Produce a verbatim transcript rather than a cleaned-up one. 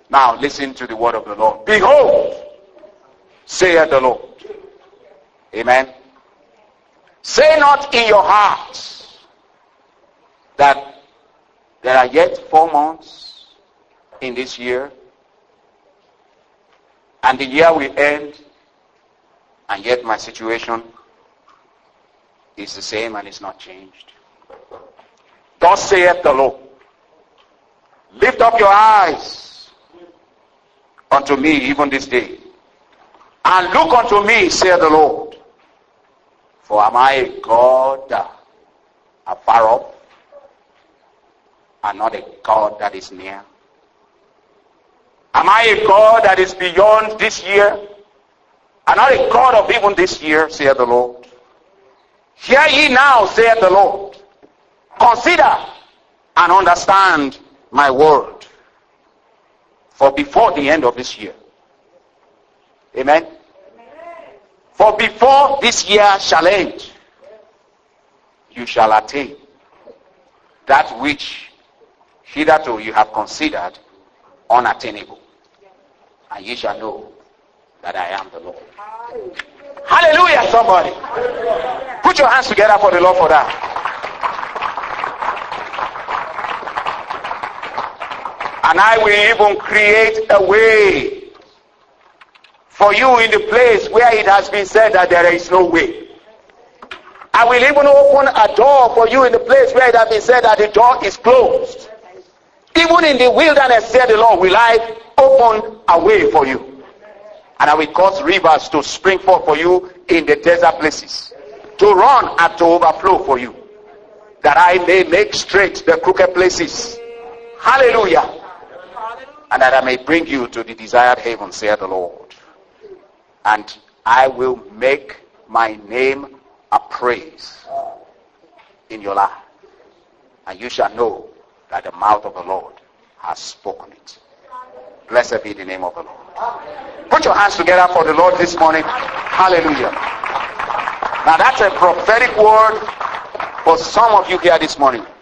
Now listen to the word of the Lord. Behold, saith the Lord. Amen. Say not in your heart that there are yet four months in this year, and the year will end, and yet my situation is the same and it's not changed. Thus saith the Lord. Lift up your eyes unto me even this day, and look unto me, saith the Lord. For am I a God afar off, and not a God that is near? Am I a God that is beyond this year, and not a God of even this year, saith the Lord? Hear ye now, saith the Lord. Consider and understand my word. For before the end of this year, amen? For before this year shall end, you shall attain that which hitherto you have considered unattainable. And ye shall know that I am the Lord. Hallelujah, somebody. Put your hands together for the Lord for that. And I will even create a way for you in the place where it has been said that there is no way. I will even open a door for you in the place where it has been said that the door is closed. Even in the wilderness, said the Lord, will I open a way for you. And I will cause rivers to spring forth for you in the desert places, to run and to overflow for you, that I may make straight the crooked places. Hallelujah. And that I may bring you to the desired haven, saith the Lord. And I will make my name a praise in your life. And you shall know that the mouth of the Lord has spoken it. Blessed be the name of the Lord. Put your hands together for the Lord this morning. Hallelujah. Now that's a prophetic word for some of you here this morning.